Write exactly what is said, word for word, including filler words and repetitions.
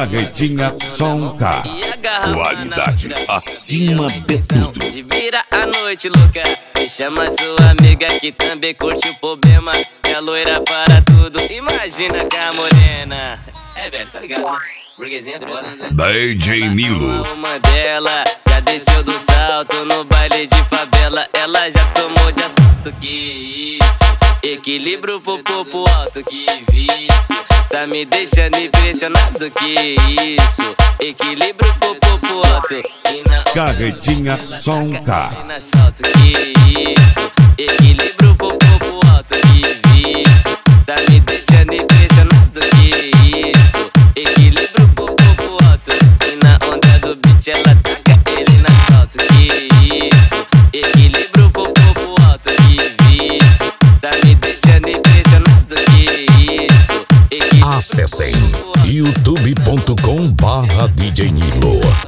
Carretinha Som K. Qualidade acima de tudo. De vira a noite louca e chama sua amiga que também curte o problema. É loira para tudo, imagina com a morena. É velho, tá ligado? Burguesinha foda. D J Nilo. Uma dela já desceu do salto no baile de favela. Ela já tomou de assalto, que isso. Equilíbrio pro popo alto, que vício. Tá me deixando impressionado, que isso. Equilíbrio pro popo alto e na Carretinha Som K. na salto, que isso. Equilíbrio pro popo alto, que vício. Tá me deixando impressionado, que isso. Equilíbrio pro popo alto e na onda do beat ela taca ele na salto, que isso. Equilíbrio pro popo alto, que vício. Tá me deixando impressionado, que isso. Acessem youtube ponto com barra D J Nilo.